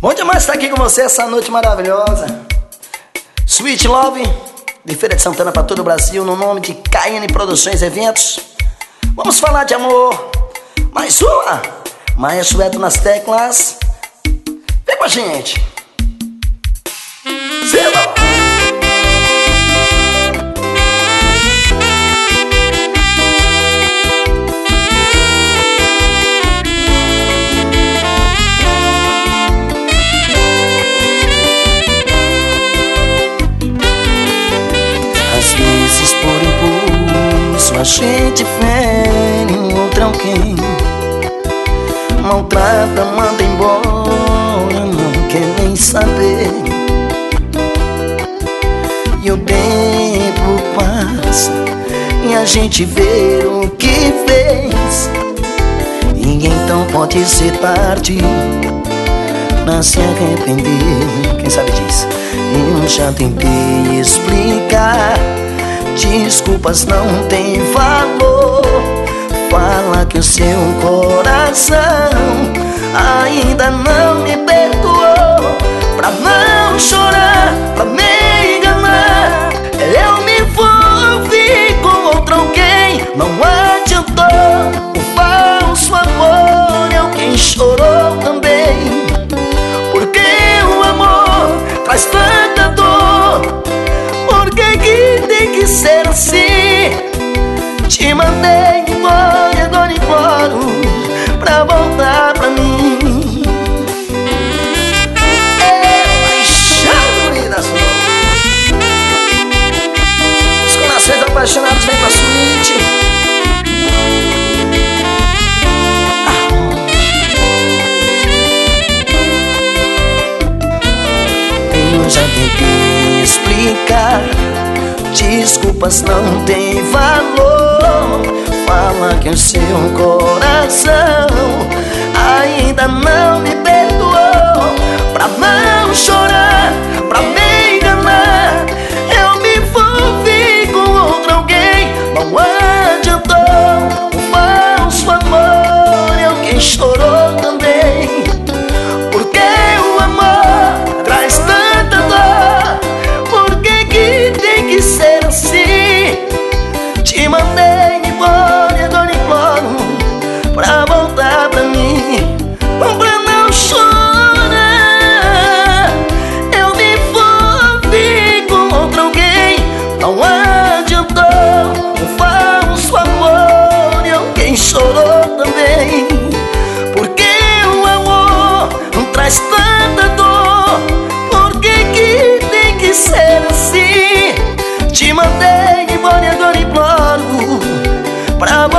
Bom demais estar aqui com você essa noite maravilhosa. Sweet Love, de Feira de Santana para todo o Brasil, no nome de KN Produções e Eventos. Vamos falar de amor. Mais uma. Maestro Eto nas teclas. Vem com a gente. Zelo. Às vezes por impulso a gente fere um outro alguém, maltrata, manda embora, não quer nem saber. E o tempo passa e a gente vê o que fez, e então pode ser tarde pra se arrepender. Quem sabe disso? Eu já tentei explicar, desculpas não tem valor. Fala que o seu coração ainda não me perdoou. Pra não chorar, pra me enganar, eu me envolvi com outro alguém. Não adiantou, o falso amor é o quem chorou também. Porque o amor traz tanta dor, por que tem que ser assim? Te mandei embora, agora imploro pra voltar pra mim. É paixão, vida sua. Os corações apaixonados vêm pra suíte. Eu já tentei explicar, desculpas não tem valor. Fala que o seu coração ainda não me perdoou. Pra não chorar, pra me enganar, eu me envolvi com outro alguém. Não adiantou, o falso amor é o quem chorou também. Porque o amor traz tanta dor, por que tem que ser assim? Te mandei embora e agora imploro pra voltar pra mim. Pra não chorar, eu me envolvi com outro alguém. Não adiantou, o falso amor é quem chorou também. Porque o amor traz tanta dor, por que tem que ser assim? Te mandei embora e agora imploro pra